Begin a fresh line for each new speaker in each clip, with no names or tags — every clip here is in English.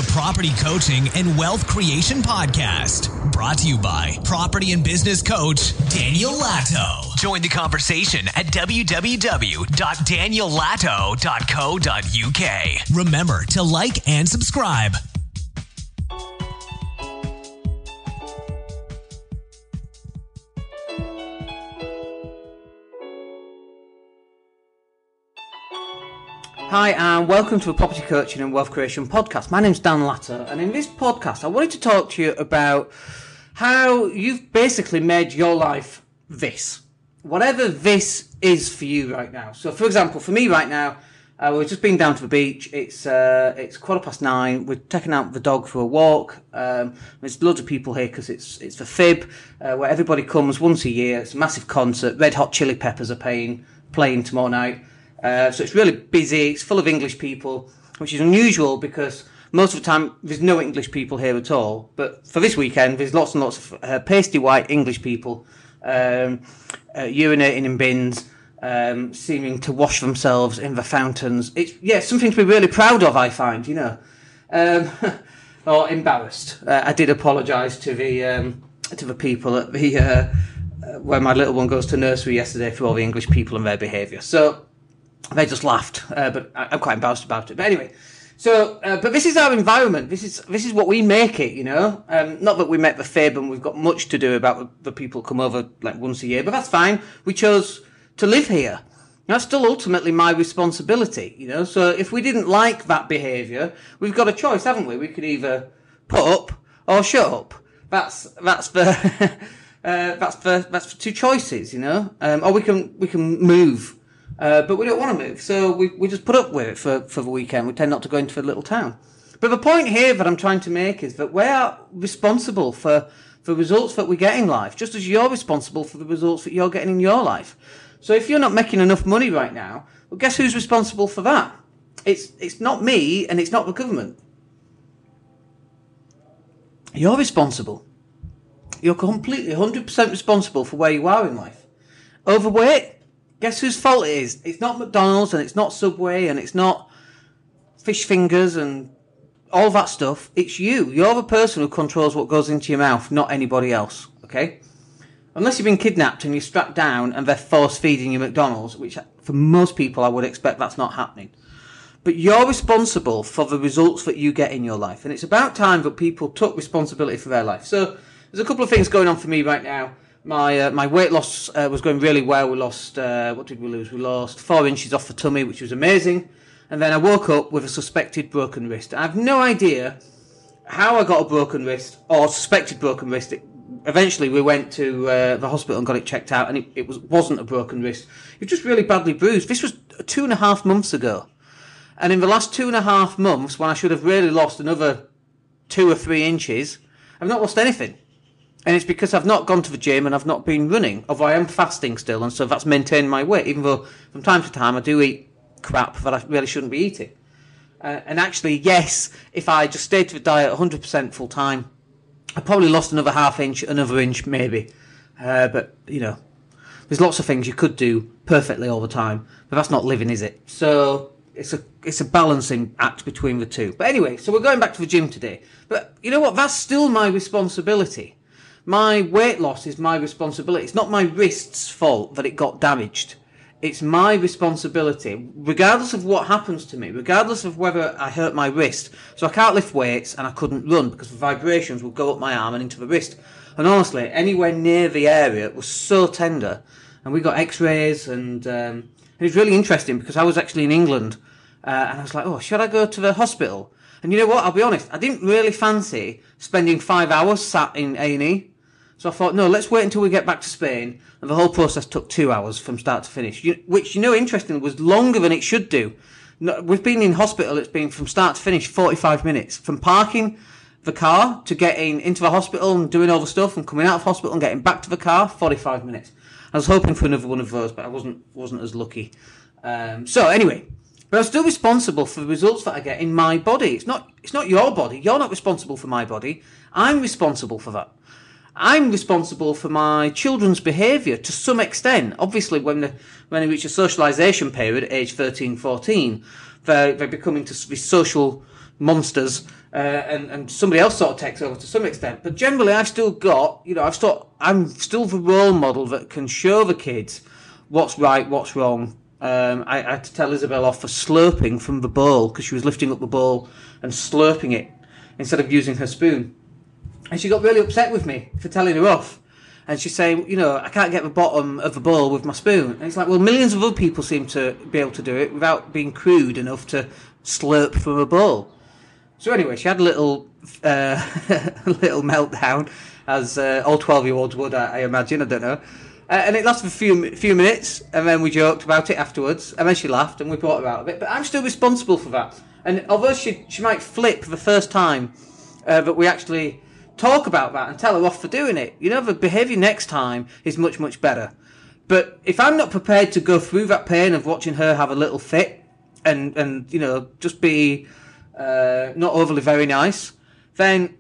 the Property Coaching and Wealth Creation Podcast. Brought to you by property and business coach Daniel Latto. Join the conversation at www.daniellatto.co.uk. Remember to like and subscribe.
Hi and welcome to a Property Coaching and Wealth Creation Podcast. My name's Dan Latto, and in this podcast I wanted to talk to you about how you've basically made your life this. Whatever this is for you right now. So for example, for me right now, we've just been down to the beach. It's 9:15. We're taking out the dog for a walk. There's loads of people here because it's the Fib, where everybody comes once a year. It's a massive concert. Red Hot Chili Peppers are playing tomorrow night. So it's really busy. It's full of English people, which is unusual because most of the time there's no English people here at all. But for this weekend, there's lots and lots of pasty white English people urinating in bins, seeming to wash themselves in the fountains. It's something to be really proud of, I find, or embarrassed. I did apologise to the people at the where my little one goes to nursery yesterday for all the English people and their behaviour. So they just laughed, but I'm quite embarrassed about it. But anyway, but this is our environment. This is what we make it, Not that we met the Fib and we've got much to do about the people come over like once a year, but that's fine. We chose to live here. That's still ultimately my responsibility, So if we didn't like that behaviour, we've got a choice, haven't we? We could either put up or shut up. That's the that's for two choices, Or we can move. But we don't want to move, so we just put up with it for the weekend. We tend not to go into a little town. But the point here that I'm trying to make is that we are responsible for the results that we get in life, just as you're responsible for the results that you're getting in your life. So if you're not making enough money right now, well, guess who's responsible for that? It's not me, and it's not the government. You're responsible. You're completely 100% responsible for where you are in life. Overweight? Guess whose fault it is? It's not McDonald's, and it's not Subway, and it's not fish fingers and all that stuff. It's you. You're the person who controls what goes into your mouth, not anybody else, okay? Unless you've been kidnapped and you're strapped down and they're force-feeding you McDonald's, which for most people I would expect that's not happening. But you're responsible for the results that you get in your life, and it's about time that people took responsibility for their life. So there's a couple of things going on for me right now. My weight loss was going really well. We lost, what did we lose? We lost 4 inches off the tummy, which was amazing. And then I woke up with a suspected broken wrist. I have no idea how I got a broken wrist or suspected broken wrist. Eventually we went to the hospital and got it checked out, and it wasn't a broken wrist. It was just really badly bruised. This was 2.5 months ago. And in the last 2.5 months, when I should have really lost another 2 or 3 inches, I've not lost anything. And it's because I've not gone to the gym and I've not been running. Although I am fasting still, and so that's maintained my weight, even though from time to time I do eat crap that I really shouldn't be eating. And actually, yes, if I just stayed to the diet 100% full time, I probably lost another half inch, another inch maybe. But, there's lots of things you could do perfectly all the time, but that's not living, is it? So it's a balancing act between the two. But anyway, so we're going back to the gym today. But you know what? That's still my responsibility. My weight loss is my responsibility. It's not my wrist's fault that it got damaged. It's my responsibility, regardless of what happens to me, regardless of whether I hurt my wrist. So I can't lift weights and I couldn't run because the vibrations would go up my arm and into the wrist. And honestly, anywhere near the area was so tender. And we got x-rays, and it was really interesting because I was actually in England, and I was like, oh, should I go to the hospital? And you know what? I'll be honest, I didn't really fancy spending 5 hours sat in A&E. So I thought, no, let's wait until we get back to Spain. And the whole process took 2 hours from start to finish, which, interestingly, was longer than it should do. We've been in hospital, it's been from start to finish 45 minutes. From parking the car to getting into the hospital and doing all the stuff and coming out of hospital and getting back to the car, 45 minutes. I was hoping for another one of those, but I wasn't as lucky. So anyway, but I'm still responsible for the results that I get in my body. It's not your body. You're not responsible for my body. I'm responsible for that. I'm responsible for my children's behaviour to some extent. Obviously, when they reach a socialisation period at age 13, 14, they become into this social monsters, and somebody else sort of takes over to some extent. But generally, I'm still the role model that can show the kids what's right, what's wrong. I had to tell Isabel off for slurping from the bowl because she was lifting up the bowl and slurping it instead of using her spoon. And she got really upset with me for telling her off. And she's saying, I can't get the bottom of the bowl with my spoon. And it's like, well, millions of other people seem to be able to do it without being crude enough to slurp from a bowl. So anyway, she had a little little meltdown, as all 12-year-olds would, I imagine. I don't know. And it lasted a few minutes, and then we joked about it afterwards, and then she laughed, and we brought her out of it. But I'm still responsible for that. And although she might flip the first time that we actually talk about that and tell her off for doing it, the behaviour next time is much, much better. But if I'm not prepared to go through that pain of watching her have a little fit and just be not overly very nice, then,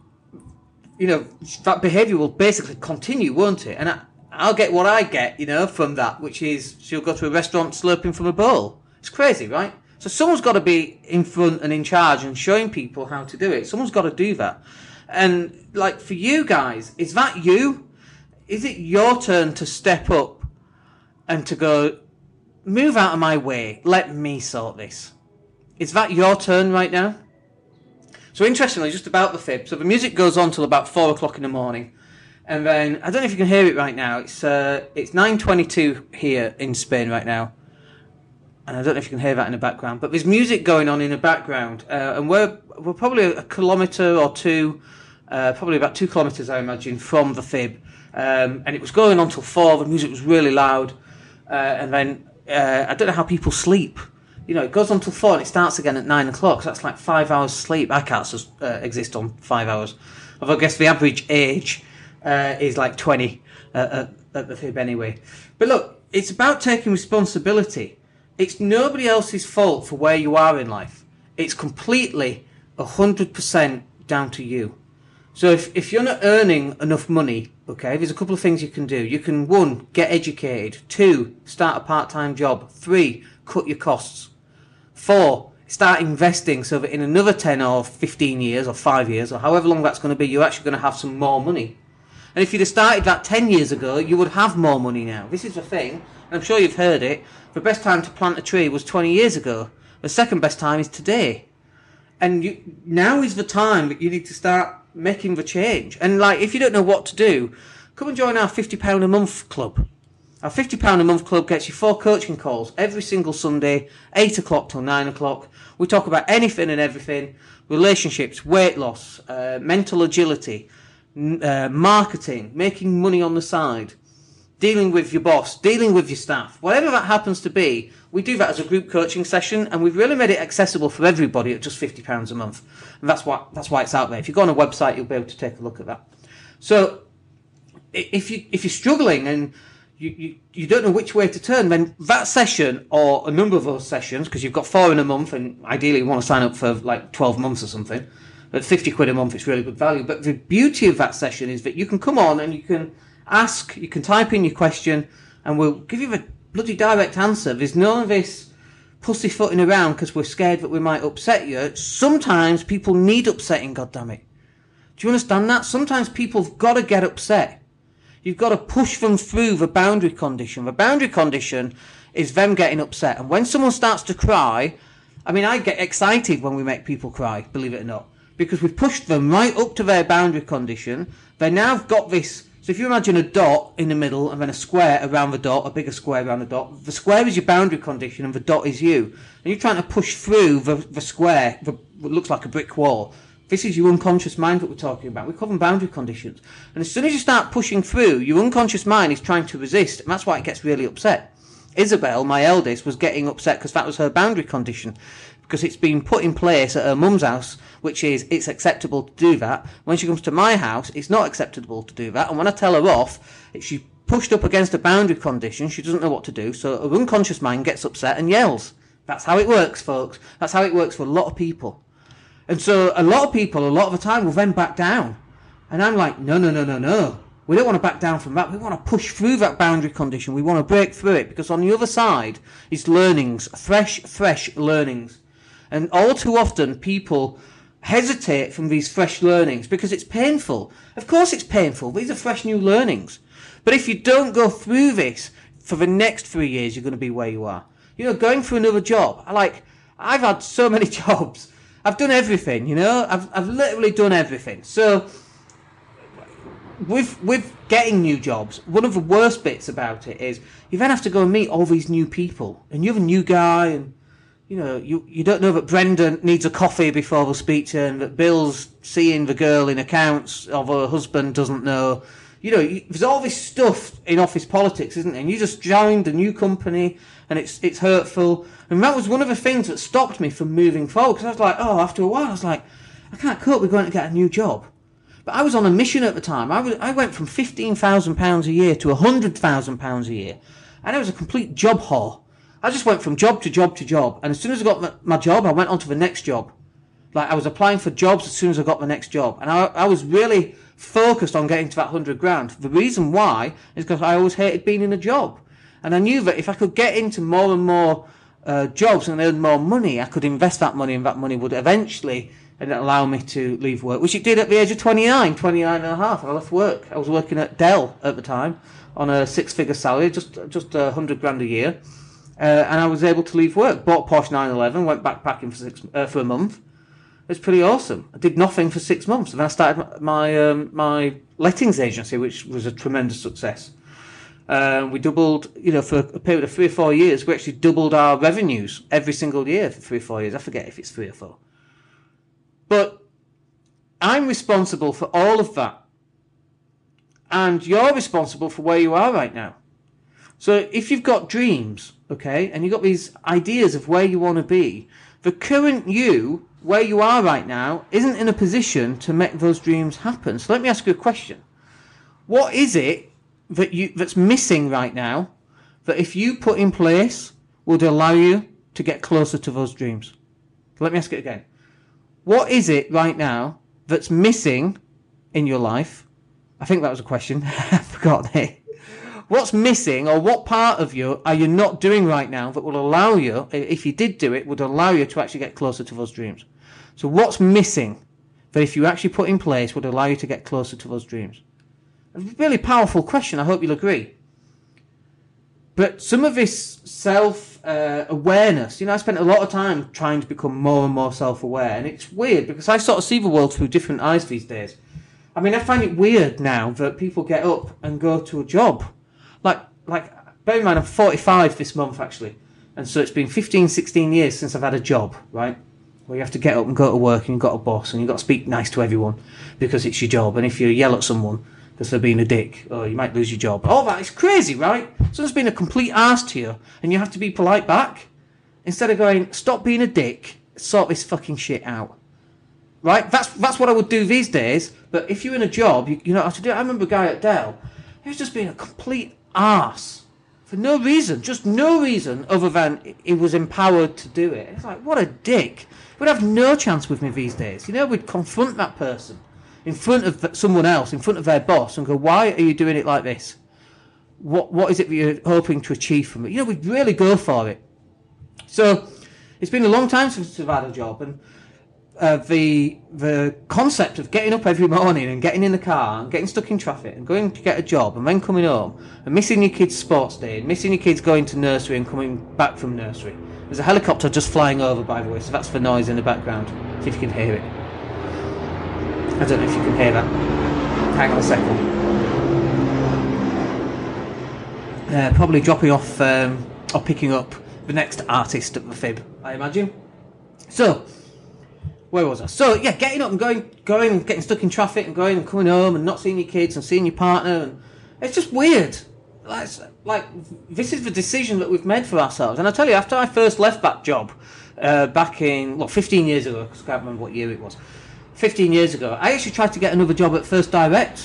that behaviour will basically continue, won't it? And I'll get what I get, from that, which is she'll go to a restaurant slurping from a bowl. It's crazy, right? So someone's got to be in front and in charge and showing people how to do it. Someone's got to do that. And, like, for you guys, is that you? Is it your turn to step up and to go, move out of my way, let me sort this? Is that your turn right now? So, interestingly, just about the fib, so the music goes on till about 4 o'clock in the morning. And then, I don't know if you can hear it right now, it's 9:22 here in Spain right now. And I don't know if you can hear that in the background, but there's music going on in the background. And we're probably a kilometre or two, probably about 2 kilometres, I imagine, from the fib. And it was going on till 4, the music was really loud. And then, I don't know how people sleep. It goes on till 4 and it starts again at 9 o'clock, so that's like 5 hours sleep. I can't exist on 5 hours. Although I guess the average age is like 20 at the fib anyway. But look, it's about taking responsibility. It's nobody else's fault for where you are in life. It's completely 100% down to you. So if you're not earning enough money, okay, there's a couple of things you can do. You can, 1, get educated. 2, start a part-time job. 3, cut your costs. 4, start investing so that in another 10 or 15 years or 5 years or however long that's going to be, you're actually going to have some more money. And if you'd have started that 10 years ago, you would have more money now. This is the thing, and I'm sure you've heard it. The best time to plant a tree was 20 years ago. The second best time is today. And now is the time that you need to start making the change. And if you don't know what to do, come and join our £50 a month club. Our £50 a month club gets you 4 coaching calls every single Sunday, 8 o'clock till 9 o'clock. We talk about anything and everything: relationships, weight loss, mental agility, marketing, making money on the side, dealing with your boss, dealing with your staff, whatever that happens to be. We do that as a group coaching session, and we've really made it accessible for everybody at just £50 a month. And that's why it's out there. If you go on a website, you'll be able to take a look at that. So if you're struggling and you don't know which way to turn, then that session, or a number of those sessions, because you've got 4 in a month, and ideally you want to sign up for like 12 months or something, at £50 a month, it's really good value. But the beauty of that session is that you can come on and you can ask, you can type in your question, and we'll give you the bloody direct answer. There's none of this pussyfooting around because we're scared that we might upset you. Sometimes people need upsetting, goddammit. Do you understand that? Sometimes people have got to get upset. You've got to push them through the boundary condition. The boundary condition is them getting upset. And when someone starts to cry, I get excited when we make people cry, believe it or not, because we've pushed them right up to their boundary condition. They now have got this. So if you imagine a dot in the middle and then a square around the dot, a bigger square around the dot, the square is your boundary condition and the dot is you. And you're trying to push through the square, what looks like a brick wall. This is your unconscious mind that we're talking about. We call them boundary conditions. And as soon as you start pushing through, your unconscious mind is trying to resist, and that's why it gets really upset. Isabel, my eldest, was getting upset because that was her boundary condition, because it's been put in place at her mum's house, which is, it's acceptable to do that. When she comes to my house, it's not acceptable to do that. And when I tell her off, she's pushed up against a boundary condition, she doesn't know what to do, so her unconscious mind gets upset and yells. That's how it works, folks. That's how it works for a lot of people. And so a lot of people, a lot of the time, will then back down. And I'm like, no. We don't want to back down from that. We want to push through that boundary condition. We want to break through it, because on the other side is learnings, fresh learnings. And all too often, people hesitate from these fresh learnings because it's painful. Of course it's painful. These are fresh new learnings. But if you don't go through this for the next 3 years, you're going to be where you are. You know, going for another job. I've had so many jobs. I've done everything, you know. I've literally done everything. So with getting new jobs, one of the worst bits about it is you then have to go and meet all these new people, and you're a new guy, and you know you don't know that Brenda needs a coffee before they'll speak to her, and that Bill's seeing the girl in accounts, although her husband doesn't know. You know, there's all this stuff in office politics, isn't there? And you just joined a new company, and it's hurtful. And that was one of the things that stopped me from moving forward, because I was like, after a while, I was like, I can't cope with going to get a new job. But I was on a mission at the time. I went from £15,000 a year to £100,000 a year. And I was a complete job whore. I just went from job to job to job. And as soon as I got my job, I went on to the next job. Like, I was applying for jobs as soon as I got the next job. And I was really focused on getting to that 100 grand. The reason why is because I always hated being in a job. And I knew that if I could get into more and more jobs and earn more money, I could invest that money, and that money would eventually allow me to leave work, which it did at the age of 29 and a half. I left work. I was working at Dell at the time on a 6-figure salary, just 100 grand a year. And I was able to leave work. Bought Porsche 911, went backpacking for a month. It was pretty awesome. I did nothing for 6 months, and then I started my lettings agency, which was a tremendous success. We doubled, for a period of 3 or 4 years, we actually doubled our revenues every single year for 3 or 4 years. I forget if it's 3 or 4. But I'm responsible for all of that. And you're responsible for where you are right now. So if you've got dreams, okay, and you've got these ideas of where you want to be, the current you, where you are right now, isn't in a position to make those dreams happen. So let me ask you a question. What is it that's missing right now that if you put in place would allow you to get closer to those dreams? Let me ask it again. What is it right now that's missing in your life? I think that was a question. I forgot it. What's missing, or what part of you are you not doing right now that will allow you, if you did do it, would allow you to actually get closer to those dreams? So what's missing that if you actually put in place would allow you to get closer to those dreams? A really powerful question. I hope you'll agree. But some of this self-awareness, I spent a lot of time trying to become more and more self-aware. And it's weird because I sort of see the world through different eyes these days. I mean, I find it weird now that people get up and go to a job. Like, bear in mind, I'm 45 this month, actually. And so it's been 15, 16 years since I've had a job, right? Where you have to get up and go to work, and you've got a boss, and you've got to speak nice to everyone because it's your job. And if you yell at someone because they're being a dick, or you might lose your job. All that is crazy, right? Someone's been a complete arse to you, and you have to be polite back. Instead of going, stop being a dick, sort this fucking shit out. Right? That's what I would do these days. But if you're in a job, you know what have to do. I remember a guy at Dell, he was just being a complete arse for no reason, just no reason other than he was empowered to do it. It's like, what a dick. We'd have no chance with me these days. We'd confront that person in front of someone else, in front of their boss, and go, why are you doing it like this? What is it that you're hoping to achieve from it? We'd really go for it. So it's been a long time since I've had a job, and the concept of getting up every morning and getting in the car and getting stuck in traffic and going to get a job and then coming home and missing your kids' sports day and missing your kids going to nursery and coming back from nursery. There's a helicopter just flying over, by the way, so that's the noise in the background. See if you can hear it. I don't know if you can hear that. Hang on a second. Probably dropping off or picking up the next artist at the Fib, I imagine. So, where was I? So, yeah, getting up and going and getting stuck in traffic and going and coming home and not seeing your kids and seeing your partner. And it's just weird. Like, this is the decision that we've made for ourselves. And I tell you, after I first left that job back in, 15 years ago, because I can't remember what year it was. 15 years ago, I actually tried to get another job at First Direct.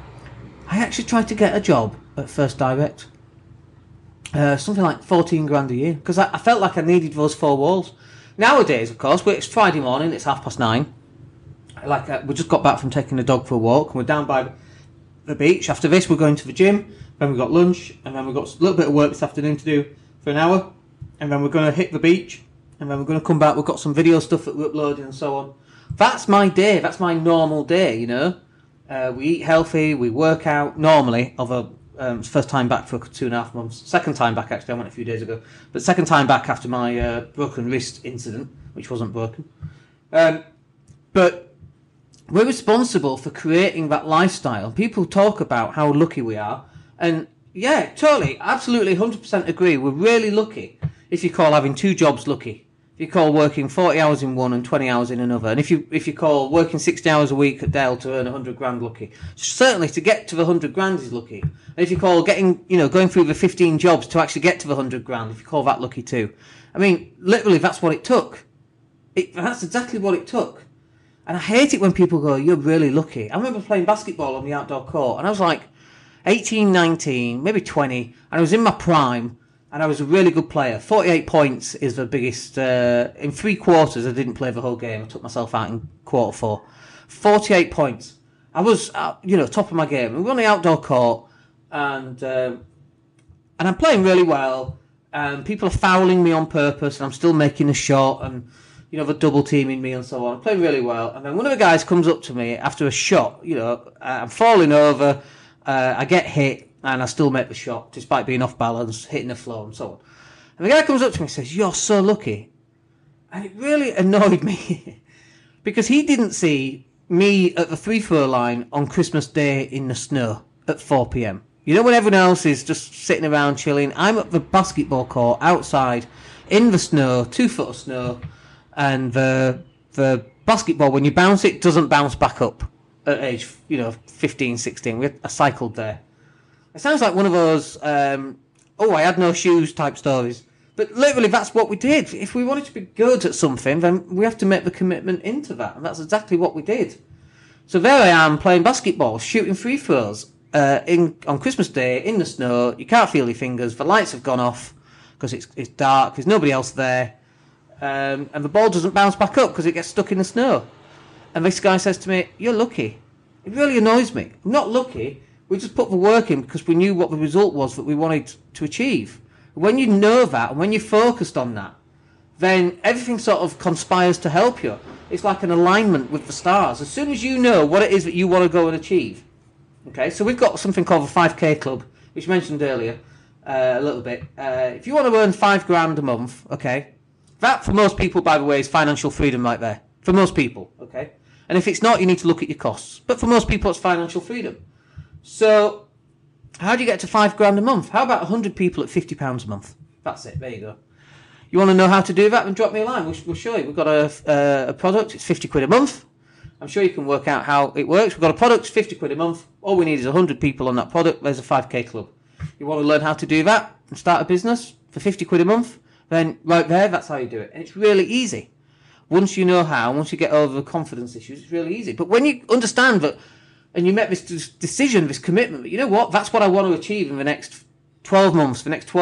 Something like 14 grand a year, because I felt like I needed those 4 walls. Nowadays, of course, it's Friday morning, it's 9:30. We just got back from taking the dog for a walk, and we're down by the beach. After this, we're going to the gym, then we've got lunch, and then we've got a little bit of work this afternoon to do for an hour, and then we're going to hit the beach, and then we're going to come back. We've got some video stuff that we're uploading and so on. That's my day. That's my normal day, you know. We eat healthy, we work out normally. Although first time back for 2.5 months. Second time back, actually, I went a few days ago. But second time back after my broken wrist incident, which wasn't broken. But we're responsible for creating that lifestyle. People talk about how lucky we are. And yeah, totally, absolutely, 100% agree. We're really lucky if you call having 2 jobs lucky. If you call working 40 hours in one and 20 hours in another, and if you call working 60 hours a week at Dell to earn 100 grand lucky, certainly to get to the 100 grand is lucky. And if you call going through the 15 jobs to actually get to the 100 grand, if you call that lucky too. I mean, literally, that's what it took. That's exactly what it took. And I hate it when people go, "You're really lucky." I remember playing basketball on the outdoor court, and I was like 18, 19, maybe 20, and I was in my prime. And I was a really good player. 48 points is the biggest. In 3 quarters, I didn't play the whole game. I took myself out in quarter 4. 48 points. I was, top of my game. And we're on the outdoor court, and I'm playing really well. And people are fouling me on purpose, and I'm still making a shot, and they're double teaming me and so on. I'm playing really well. And then one of the guys comes up to me after a shot. I'm falling over. I get hit. And I still make the shot, despite being off balance, hitting the floor and so on. And the guy comes up to me and says, "You're so lucky." And it really annoyed me. Because he didn't see me at the free-throw line on Christmas Day in the snow at 4 p.m. When everyone else is just sitting around chilling, I'm at the basketball court outside in the snow, 2 foot of snow, and the basketball, when you bounce it, doesn't bounce back up at age, 15, 16. I cycled there. It sounds like one of those, I had no shoes type stories. But literally, that's what we did. If we wanted to be good at something, then we have to make the commitment into that. And that's exactly what we did. So there I am playing basketball, shooting free throws on Christmas Day in the snow. You can't feel your fingers. The lights have gone off because it's dark. There's nobody else there. And the ball doesn't bounce back up because it gets stuck in the snow. And this guy says to me, "You're lucky." It really annoys me. I'm not lucky. We just put the work in because we knew what the result was that we wanted to achieve. When you know that and when you're focused on that, then everything sort of conspires to help you. It's like an alignment with the stars. As soon as you know what it is that you want to go and achieve. Okay, so we've got something called the 5K Club, which I mentioned earlier a little bit. If you want to earn 5 grand a month, okay, that for most people, by the way, is financial freedom right there. For most people, okay? And if it's not, you need to look at your costs. But for most people, it's financial freedom. So, how do you get to 5 grand a month? How about 100 people at £50 a month? That's it. There you go. You want to know how to do that? Then drop me a line. We'll show you. We've got a product. It's 50 quid a month. I'm sure you can work out how it works. We've got a product. It's 50 quid a month. All we need is 100 people on that product. There's a 5K club. You want to learn how to do that and start a business for 50 quid a month? Then right there, that's how you do it. And it's really easy. Once you know how, once you get over the confidence issues, it's really easy. But when you understand that, and you make this decision, this commitment, but you know what? That's what I want to achieve in the next 12 months, the next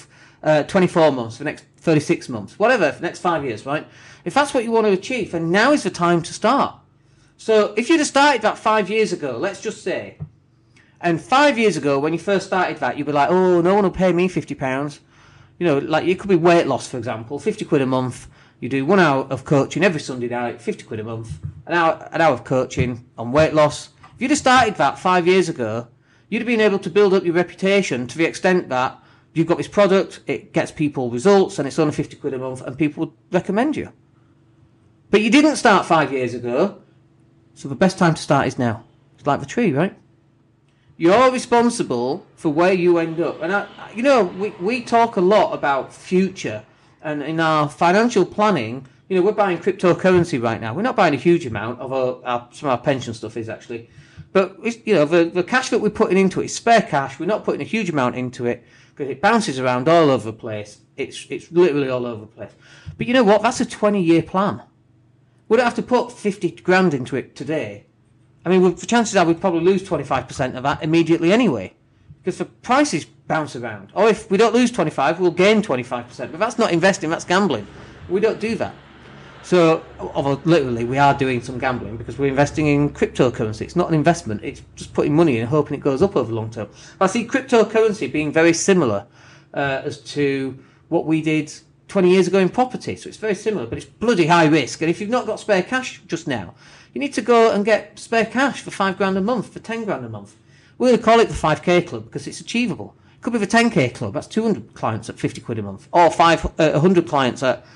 24 months, the next 36 months, whatever, for the next 5 years, right? If that's what you want to achieve, then now is the time to start. So if you'd have started that 5 years ago, let's just say, and 5 years ago when you first started that, you'd be like, "Oh, no one will pay me £50. Like it could be weight loss, for example, 50 quid a month. You do 1 hour of coaching every Sunday night, 50 quid a month, an hour of coaching on weight loss. If you'd have started that 5 years ago, you'd have been able to build up your reputation to the extent that you've got this product, it gets people results, and it's only 50 quid a month, and people would recommend you. But you didn't start 5 years ago, so the best time to start is now. It's like the tree, right? You're responsible for where you end up. And, we talk a lot about future, and in our financial planning, we're buying cryptocurrency right now. We're not buying a huge amount, although some of our pension stuff is actually. But, the cash that we're putting into it is spare cash. We're not putting a huge amount into it because it bounces around all over the place. It's literally all over the place. But you know what? That's a 20-year plan. We don't have to put 50 grand into it today. I mean, the chances are we'd probably lose 25% of that immediately anyway, because the prices bounce around. Or if we don't lose 25, we'll gain 25%. But that's not investing, that's gambling. We don't do that. So, although literally we are doing some gambling because we're investing in cryptocurrency. It's not an investment, it's just putting money in and hoping it goes up over the long term. I see cryptocurrency being very similar as to what we did 20 years ago in property. So it's very similar, but it's bloody high risk. And if you've not got spare cash just now, you need to go and get spare cash for $5,000 a month, for $10,000 a month. We're going to call it the 5K Club because it's achievable. It could be the 10K Club. That's 200 clients at £50 a month, or 100 clients at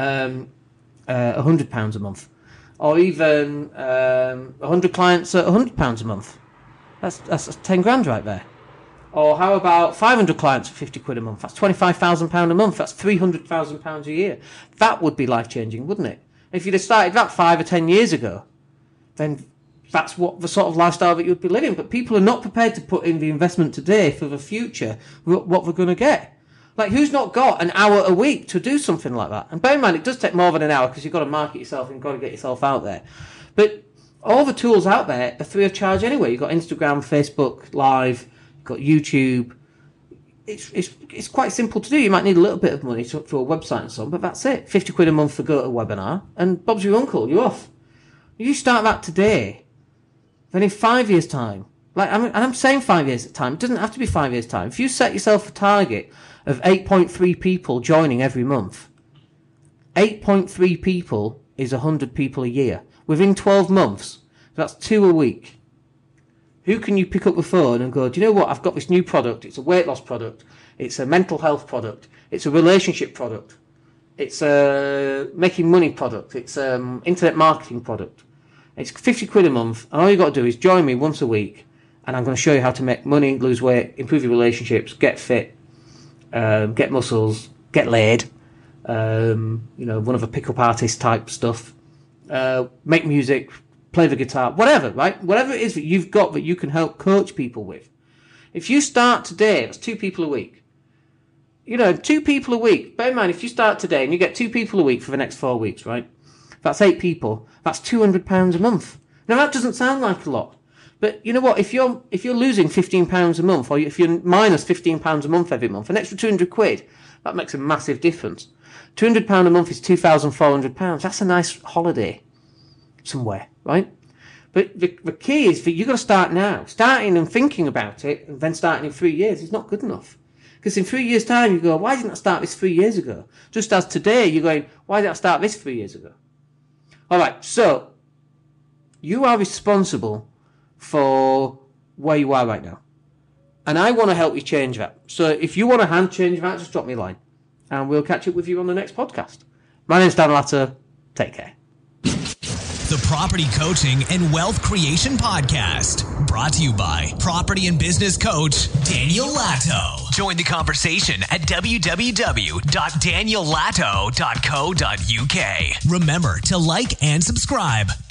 £100 a month, or even 100 clients at £100 a month. That's 10 grand right there. Or how about 500 clients at £50 a month? That's £25,000 a month. That's £300,000 a year. That would be life changing, wouldn't it? If you'd have started that 5 or 10 years ago, then that's what the sort of lifestyle that you'd be living. But people are not prepared to put in the investment today for the future, what they're going to get. Like, who's not got an hour a week to do something like that? And bear in mind, it does take more than an hour because you've got to market yourself and you've got to get yourself out there. But all the tools out there are free of charge anyway. You've got Instagram, Facebook Live, you've got YouTube. It's quite simple to do. You might need a little bit of money for a website and so on, but that's it. £50 a month for GoToWebinar, and Bob's your uncle. You're off. You start that today, then in 5 years' time, I'm saying 5 years at time. It doesn't have to be 5 years' time. If you set yourself a target of 8.3 people joining every month, 8.3 people is 100 people a year. Within 12 months, that's 2 a week. Who can you pick up the phone and go, do you know what? I've got this new product. It's a weight loss product. It's a mental health product. It's a relationship product. It's a making money product. It's internet marketing product. It's £50 a month. And all you've got to do is join me once a week. And I'm going to show you how to make money, lose weight, improve your relationships, get fit, get muscles, get laid. One of the pickup artist type stuff. Make music, play the guitar, whatever, right? Whatever it is that you've got that you can help coach people with. If you start today, that's 2 people a week. 2 people a week. Bear in mind, if you start today and you get 2 people a week for the next 4 weeks, right? That's 8 people. That's £200 a month. Now that doesn't sound like a lot, but you know what? If you're losing £15 a month, or if you're minus £15 a month every month, an extra £200, that makes a massive difference. £200 a month is £2,400. That's a nice holiday somewhere, right? But the key is that you've got to start now. Starting and thinking about it, and then starting in 3 years is not good enough. Because in 3 years' time, you go, why didn't I start this 3 years ago? Just as today, you're going, why did I start this 3 years ago? All right, so you are responsible for where you are right now. And I want to help you change that. So if you want to hand change that, just drop me a line. And we'll catch up with you on the next podcast. My name's Dan Latto. Take care.
The Property Coaching and Wealth Creation Podcast. Brought to you by property and business coach Daniel Latto. Join the conversation at www.daniellatto.co.uk. Remember to like and subscribe.